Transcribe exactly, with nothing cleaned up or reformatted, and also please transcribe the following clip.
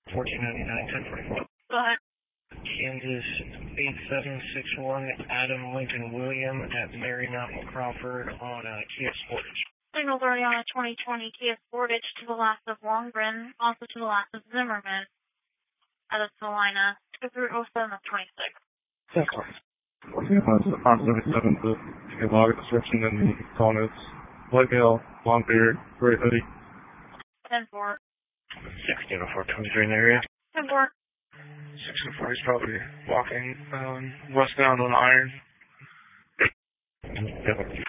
fourteen ninety-nine, ten forty-four. Go ahead. Kansas eight seven six one, Adam Lincoln William at Mary Mountain Crawford on uh, Kia Sportage. Signals already on a twenty twenty Kia Sportage to the last of Longren, also to the last of Zimmerman. Out of Salina, two through oh seven of twenty-six. That's fine. Yeah, that's the five seventy-seven to get log description and the comments. White male, long beard, gray hoodie. ten four. sixteen oh four twenty-three in the area. ten four. six oh four, he's probably walking um, westbound on Iron.